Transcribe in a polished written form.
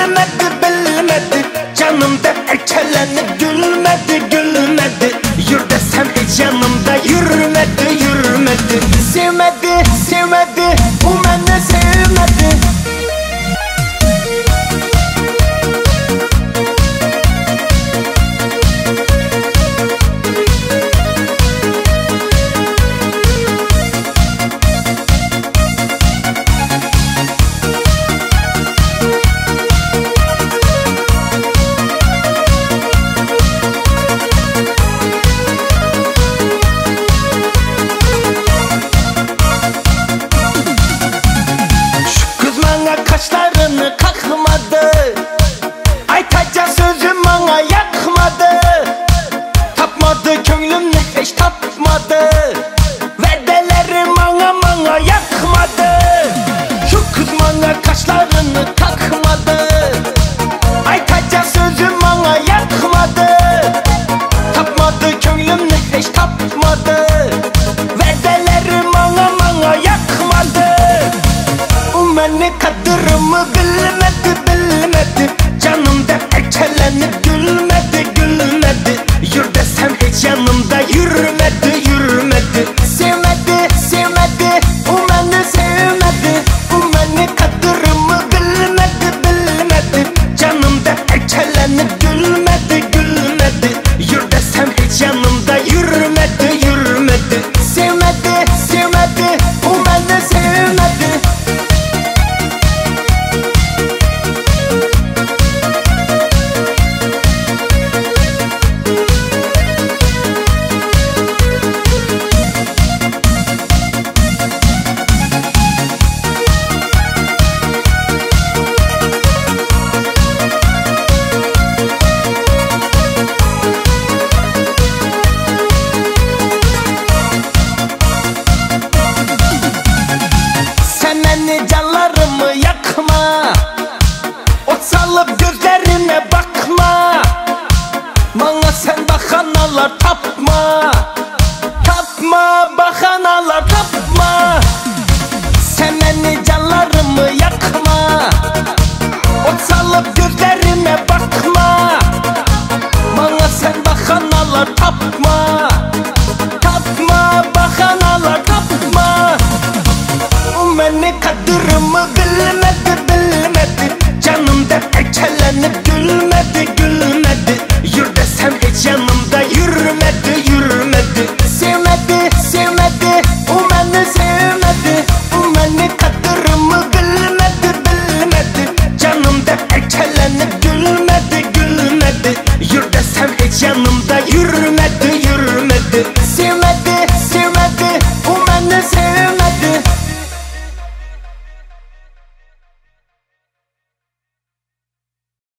bilmedi bilmedi. Canımda erkelenip gülmedi gülmedi. Yür desem hiç yanımda yürümedi yürümedi. Sevmedi sevmedi, o beni sevmedi. Kaşlarını kakmadı, aytacak sözüm bana yakmadı. Tapmadı könlümü hiç tapmadı, vedelerim bana yakmadı. Şu kız bana kaşlarını kakmadı, aytacak sözüm bana yakmadı. Tapmadı könlümü hiç tapmadı, vedelerim bana yakmadı. Beni kadırımı bilmedi bilmedi. Canımda erkelenip gülmedi gülmedi. Yür desem hiç yanımda yürümedi yürümedi. Sevmedi sevmedi, o beni sevmedi. O beni kadırımı bilmedi bilmedi. Canımda erkelenip gülmedi gülmedi. Yür desem hiç yanımda yürümedi yürümedi. Sevmedi sevmedi, o beni sevmedi. Canlarımı yakma, ot salıp gözlerime bakma. Bana sen bahanalar tapma, tapma bahanalar tapma. Sen beni canlarımı yakma, ot salıp gözlerime bakma. Bana sen bahanalar tapma, tapma bahanalar tapma. Beni kadırımı bilmedi bilmedi. Canımda erkelenip gülmedi gülmedi. Yür desem hiç yanımda yürümedi yürümedi. Sevmedi sevmedi, o beni sevmedi. O beni kadırımı bilmedi bilmedi. Canımda erkelenip gülmedi gülmedi. Yür desem hiç yanımda yürümedi yürümedi.